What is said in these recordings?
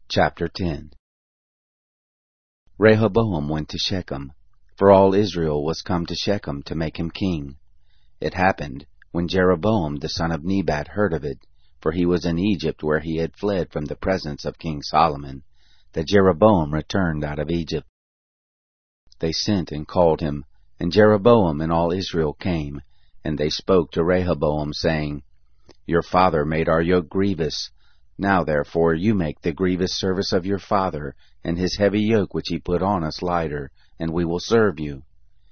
Chapter 10. Rehoboam went to Shechem, for all Israel was come to Shechem to make him king. It happened, when Jeroboam the son of Nebat heard of it, for he was in Egypt where he had fled from the presence of King Solomon, that Jeroboam returned out of Egypt. They sent and called him, and Jeroboam and all Israel came, and they spoke to Rehoboam, saying, Your father made our yoke grievous. Now therefore you make the grievous service of your father, and his heavy yoke which he put on us lighter, and we will serve you.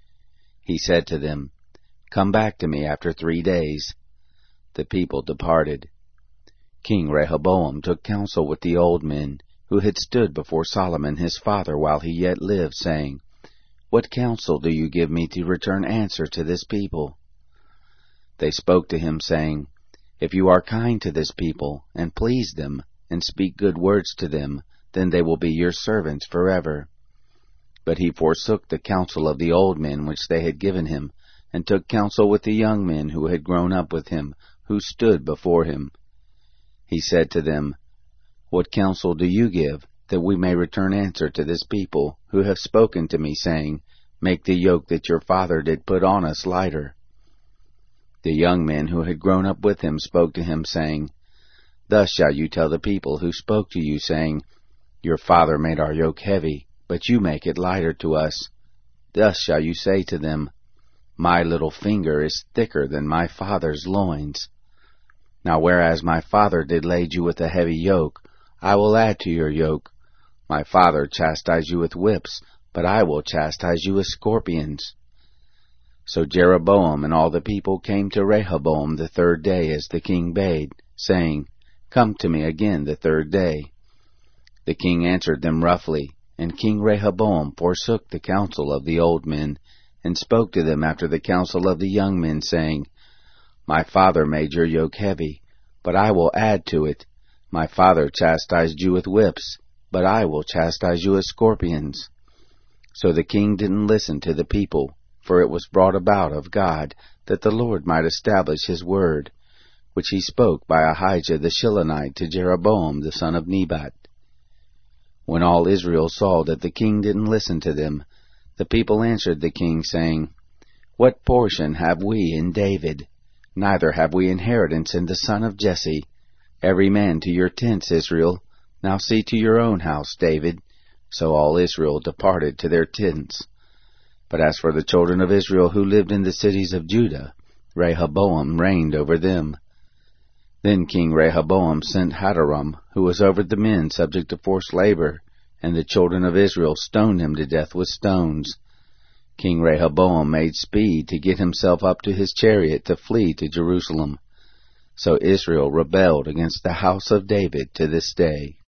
He said to them, Come back to me after 3 days. The people departed. King Rehoboam took counsel with the old men, who had stood before Solomon his father while he yet lived, saying, What counsel do you give me to return answer to this people? They spoke to him, saying, If you are kind to this people, and please them, and speak good words to them, then they will be your servants forever. But he forsook the counsel of the old men which they had given him, and took counsel with the young men who had grown up with him, who stood before him. He said to them, What counsel do you give, that we may return answer to this people, who have spoken to me, saying, Make the yoke that your father did put on us lighter? The young men who had grown up with him spoke to him, saying, Thus shall you tell the people who spoke to you, saying, Your father made our yoke heavy, but you make it lighter to us. Thus shall you say to them, My little finger is thicker than my father's loins. Now whereas my father did lade you with a heavy yoke, I will add to your yoke. My father chastised you with whips, but I will chastise you with scorpions. So Jeroboam and all the people came to Rehoboam the 3rd day as the king bade, saying, Come to me again the 3rd day. The king answered them roughly, and King Rehoboam forsook the counsel of the old men, and spoke to them after the counsel of the young men, saying, My father made your yoke heavy, but I will add to it. My father chastised you with whips, but I will chastise you with scorpions. So the king didn't listen to the people, for it was brought about of God, that the Lord might establish his word, which he spoke by Ahijah the Shilonite to Jeroboam the son of Nebat. When all Israel saw that the king didn't listen to them, the people answered the king, saying, What portion have we in David? Neither have we inheritance in the son of Jesse. Every man to your tents, Israel. Now see to your own house, David. So all Israel departed to their tents. But as for the children of Israel who lived in the cities of Judah, Rehoboam reigned over them. Then King Rehoboam sent Hadoram, who was over the men subject to forced labor, and the children of Israel stoned him to death with stones. King Rehoboam made speed to get himself up to his chariot to flee to Jerusalem. So Israel rebelled against the house of David to this day.